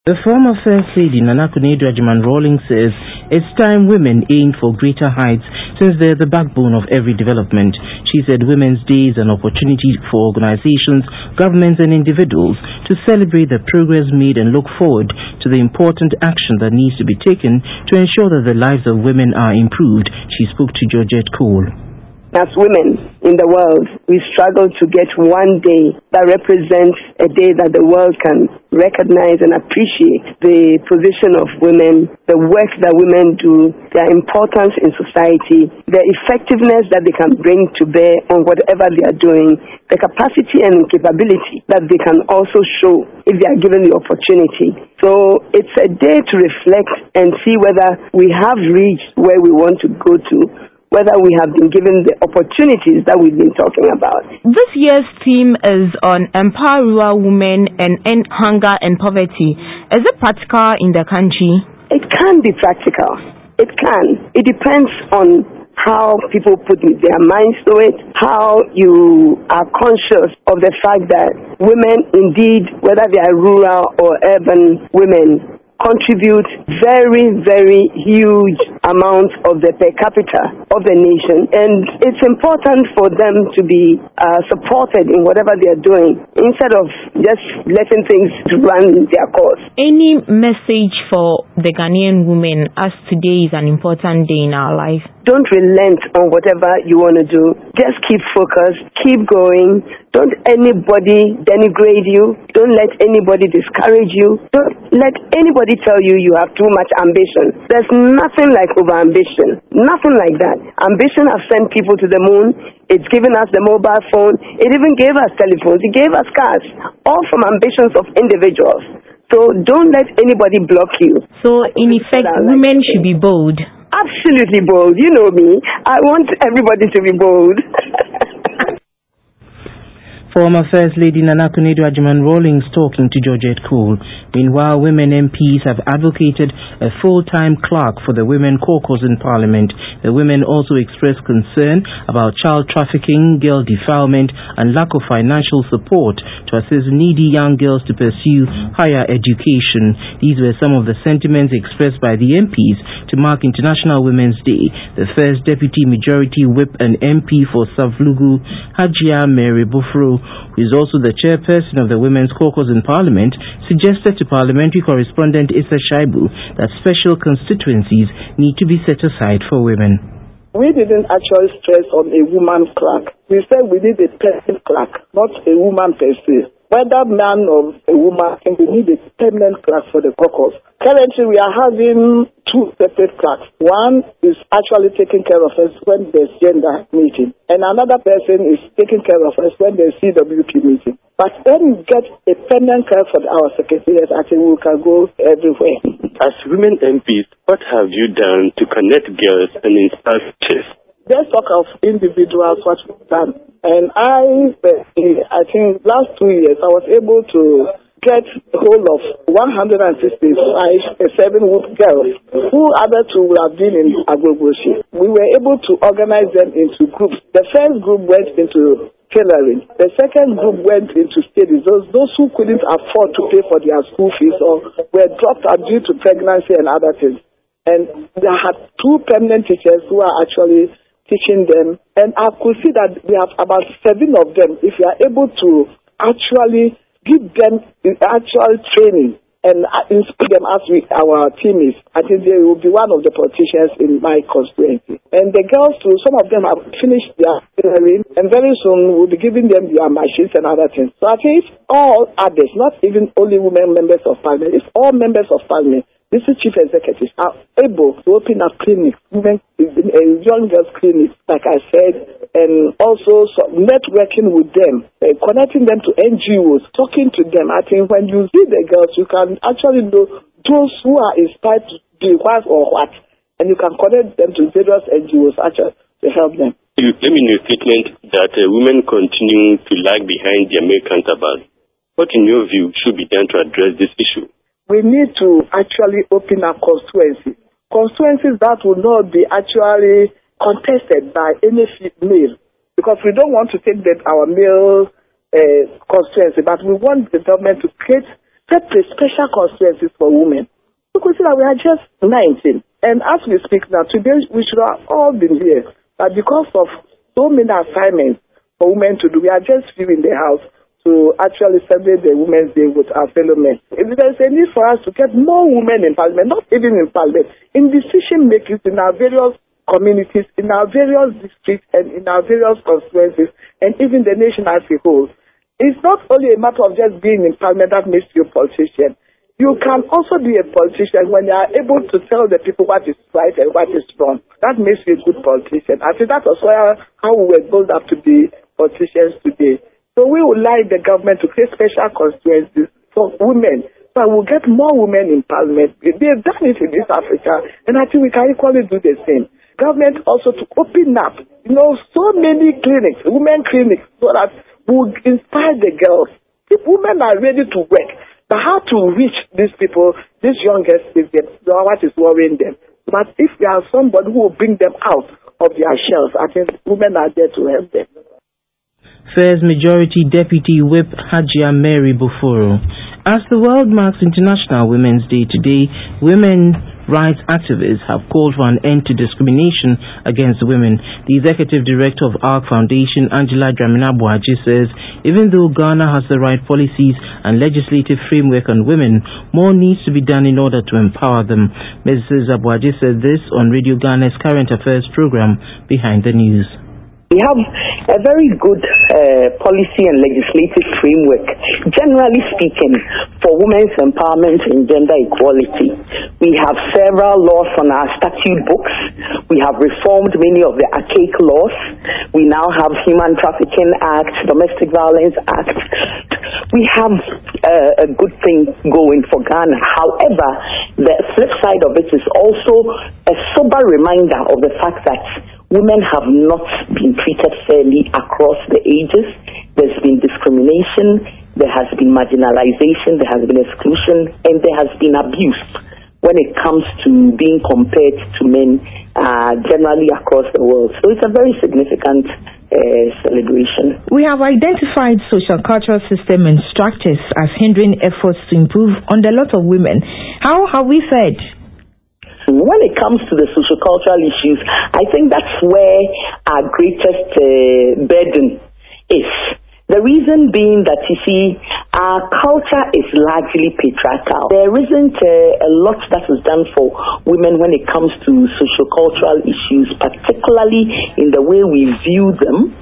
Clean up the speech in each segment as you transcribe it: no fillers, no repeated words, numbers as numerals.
The former First Lady Nana Akufo-Addo says it's time women aim for greater heights since they're the backbone of every development. She said Women's Day is an opportunity for organizations, governments and individuals to celebrate the progress made and look forward to the important action that needs to be taken to ensure that the lives of women are improved. She spoke to Georgette Cole. As women in the world, we struggle to get one day that represents a day that the world can recognize and appreciate the position of women, the work that women do, their importance in society, the effectiveness that they can bring to bear on whatever they are doing, the capacity and capability that they can also show if they are given the opportunity. So it's a day to reflect and see whether we have reached where we want to go to, whether we have been given the opportunities that we've been talking about. This year's theme is on empower rural women and end hunger and poverty. Is it practical in the country? It can be practical. It can. It depends on how people put their minds to it, how you are conscious of the fact that women, indeed, whether they are rural or urban women, contribute very, very huge amounts of the per capita of the nation, and it's important for them to be supported in whatever they are doing instead of just letting things run their course. Any message for the Ghanaian women as today is an important day in our life? Don't relent on whatever you want to do. Just keep focused, keep going. Don't anybody denigrate you. Don't let anybody discourage you. Don't let anybody tell you you have too much ambition. There's nothing like over-ambition. Nothing like that. Ambition has sent people to the moon. It's given us the mobile phone. It even gave us telephones. It gave us cars. All from ambitions of individuals. So don't let anybody block you. So in effect, women should be bold. Absolutely bold. You know me. I want everybody to be bold. Former First Lady Nana Akufo-Addo talking to Georgette Cole. Meanwhile, women MPs have advocated a full-time clerk for the Women Caucus in Parliament. The women also expressed concern about child trafficking, girl defilement, and lack of financial support to assist needy young girls to pursue higher education. These were some of the sentiments expressed by the MPs to mark International Women's Day. The first Deputy Majority Whip and MP for Savlugu, Hajia Mary Bufro, who is also the chairperson of the Women's Caucus in Parliament, suggested to Parliamentary correspondent Issa Shaibu that special constituencies need to be set aside for women. We didn't actually stress on a woman clerk. We said we need a person clerk, not a woman per se. Whether man or a woman, we need a permanent clerk for the caucus. Currently, we are having two separate clerks. One is actually taking care of us when there's gender meeting, and another person is taking care of us when there's CWP meeting. But when we get a permanent clerk for our secretariat, I think we can go everywhere. As women MPs, what have you done to connect girls and inspire teachers? Let's talk of individuals, what we've done. And I think last 2 years, I was able to get hold of 165 7-wood girls who other two would have been in Agbogbloshie. We were able to organize them into groups. The first group went into tailoring. The second group went into studies. Those who couldn't afford to pay for their school fees or were dropped out due to pregnancy and other things. And they had two permanent teachers who are actually teaching them, and I could see that we have about 7 of them. If you are able to actually give them actual training and inspire them as our team is, I think they will be one of the politicians in my constituency. And the girls too, some of them have finished their training, and very soon we'll be giving them their machines and other things. So I think all others, not even only women members of parliament, it's all members of parliament, these chief executives are able to open up clinics, women, young girls clinics, like I said, and also networking with them, connecting them to NGOs, talking to them. I think when you see the girls, you can actually know those who are inspired to be what or what, and you can connect them to various NGOs actually to help them. Let me know a statement that women continue to lag behind their male counterparts. What, in your view, should be done to address this issue? We need to actually open up constituencies that will not be actually contested by any male, because we don't want to take our male constituency, but we want the government to create separate special constituencies for women. You could see that we are just 19. And as we speak now, today we should have all been here. But because of so many assignments for women to do, we are just few in the house to actually celebrate the Women's Day with our fellow men. If there's a need for us to get more women in parliament, not even in parliament, in decision making in our various communities, in our various districts and in our various constituencies, and even the nation as a whole. It's not only a matter of just being in parliament that makes you a politician. You can also be a politician when you are able to tell the people what is right and what is wrong. That makes you a good politician. I think that was how we were built up to be politicians today. So we would like the government to create special constituencies for women, so we'll get more women in parliament. They've done it in East Africa, and I think we can equally do the same. Government also to open up, so many clinics, women clinics, so that would inspire the girls. If women are ready to work, but how to reach these people, these youngest people, what is worrying them. But if there are somebody who will bring them out of their shells, I think women are there to help them. First Majority Deputy Whip Hajia Mary Buforo. As the world marks International Women's Day today, women rights activists have called for an end to discrimination against women. The Executive Director of ARC Foundation, Angela Dramina-Boaji, says even though Ghana has the right policies and legislative framework on women, more needs to be done in order to empower them. Mrs. Abuaji said this on Radio Ghana's Current Affairs program, Behind the News. We have a very good policy and legislative framework, generally speaking, for women's empowerment and gender equality. We have several laws on our statute books. We have reformed many of the archaic laws. We now have Human Trafficking Act, Domestic Violence Act. We have a good thing going for Ghana. However, the flip side of it is also a sober reminder of the fact that women have not been treated fairly across the ages. There's been discrimination, there has been marginalization, there has been exclusion, and there has been abuse when it comes to being compared to men generally across the world. So it's a very significant celebration. We have identified social cultural system and structures as hindering efforts to improve on the lot of women. How have we fared? When it comes to the sociocultural issues, I think that's where our greatest burden is. The reason being that, you see, our culture is largely patriarchal. There isn't a lot that is done for women when it comes to sociocultural issues, particularly in the way we view them,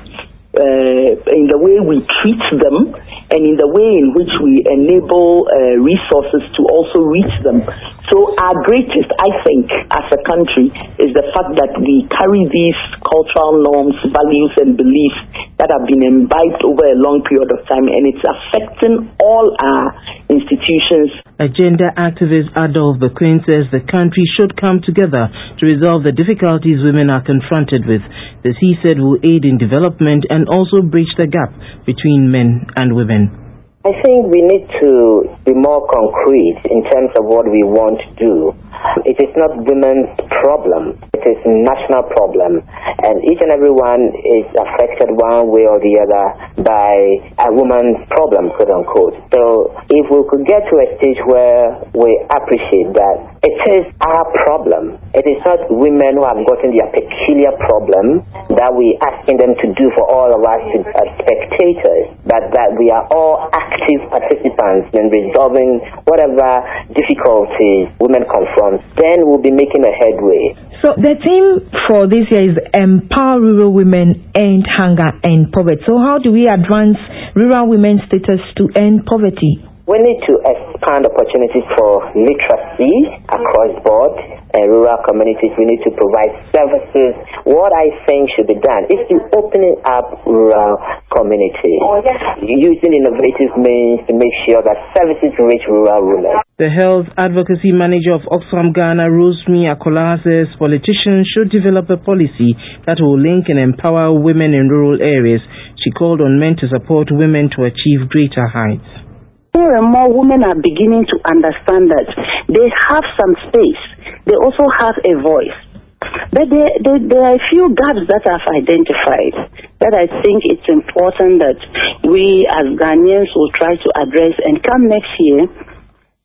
in the way we treat them, and in the way in which we enable resources to also reach them. So our greatest, I think, as a country, is the fact that we carry these cultural norms, values, and beliefs that have been imbibed over a long period of time, and it's affecting all our institutions. A gender activist, Adolphe Bequin, says the country should come together to resolve the difficulties women are confronted with. This, he said, will aid in development and also bridge the gap between men and women. I think we need to be more concrete in terms of what we want to do. It is not women's problem. It is a national problem. And each and every one is affected one way or the other by a woman's problem, quote unquote. So if we could get to a stage where we appreciate that it is our problem. It is not women who have gotten their peculiar problem that we asking them to do for all of us as spectators, but that we are all active participants in resolving whatever difficulties women confront, then we'll be making a headway. So the theme for this year is Empower Rural Women, End Hunger and Poverty. So how do we advance rural women's status to end poverty? We need to expand opportunities for literacy across board and rural communities. We need to provide services. What I think should be done is to opening up rural communities, using innovative means to make sure that services reach rural women. The Health Advocacy Manager of Oxfam Ghana, Rosemary Akola, says politicians should develop a policy that will link and empower women in rural areas. She called on men to support women to achieve greater heights. More and more women are beginning to understand that they have some space. They also have a voice. But there are a few gaps that I've identified that I think it's important that we as Ghanaians will try to address. And come next year,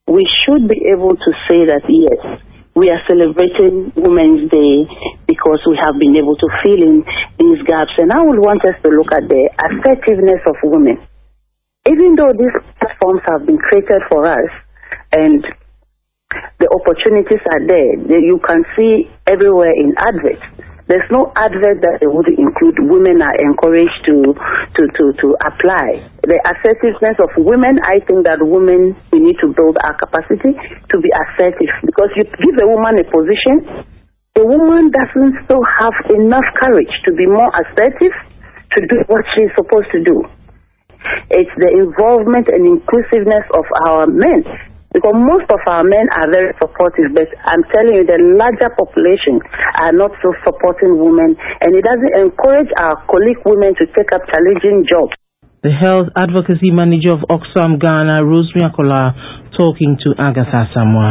we should be able to say that, yes, we are celebrating Women's Day because we have been able to fill in these gaps. And I would want us to look at the assertiveness of women. Even though these platforms have been created for us and the opportunities are there, you can see everywhere in adverts. There's no advert that they would include women are encouraged to apply. The assertiveness of women, I think that women, we need to build our capacity to be assertive. Because you give a woman a position, the woman doesn't still have enough courage to be more assertive to do what she's supposed to do. It's the involvement and inclusiveness of our men. Because most of our men are very supportive, but I'm telling you, the larger population are not so supporting women, and it doesn't encourage our colleague women to take up challenging jobs. The Health Advocacy Manager of Oxfam Ghana, Rosemary Akola, talking to Agatha Samoa.